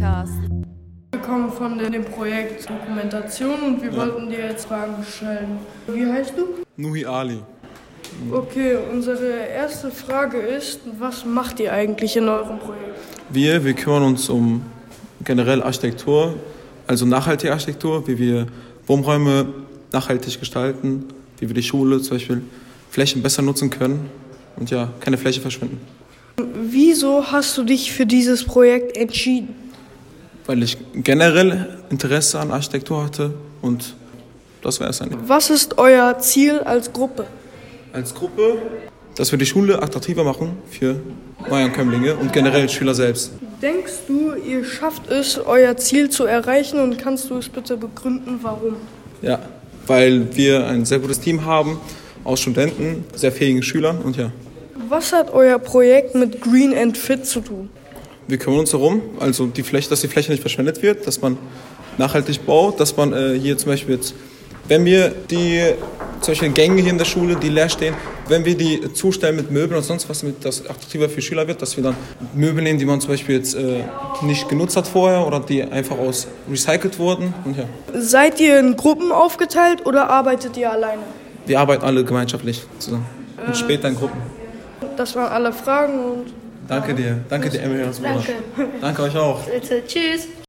Podcast. Wir kommen von dem Projekt Dokumentation und wir wollten dir jetzt Fragen stellen. Wie heißt du? Nuhi Ali. Okay, unsere erste Frage ist, was macht ihr eigentlich in eurem Projekt? Wir kümmern uns um generell Architektur, also nachhaltige Architektur, wie wir Wohnräume nachhaltig gestalten, wie wir die Schule zum Beispiel Flächen besser nutzen können und ja, keine Fläche verschwinden. Wieso hast du dich für dieses Projekt entschieden? Weil ich generell Interesse an Architektur hatte und das war es eigentlich. Was ist euer Ziel als Gruppe? Als Gruppe, dass wir die Schule attraktiver machen für Neuankömmlinge und generell Schüler selbst. Denkst du, ihr schafft es, euer Ziel zu erreichen und kannst du es bitte begründen, warum? Ja, weil wir ein sehr gutes Team haben aus Studenten, sehr fähigen Schülern und ja. Was hat euer Projekt mit Green and Fit zu tun? Wir kümmern uns darum, also dass die Fläche nicht verschwendet wird, dass man nachhaltig baut, dass man hier zum Beispiel jetzt, wenn wir zum Beispiel Gänge hier in der Schule, die leer stehen, wenn wir die zustellen mit Möbeln und sonst was, damit das attraktiver für Schüler wird, dass wir dann Möbel nehmen, die man zum Beispiel jetzt nicht genutzt hat vorher oder die einfach aus recycelt wurden. Und ja. Seid ihr in Gruppen aufgeteilt oder arbeitet ihr alleine? Wir arbeiten alle gemeinschaftlich zusammen und später in Gruppen. Das waren alle Fragen und Danke dir, Emily. danke. Danke euch auch. Bitte, tschüss.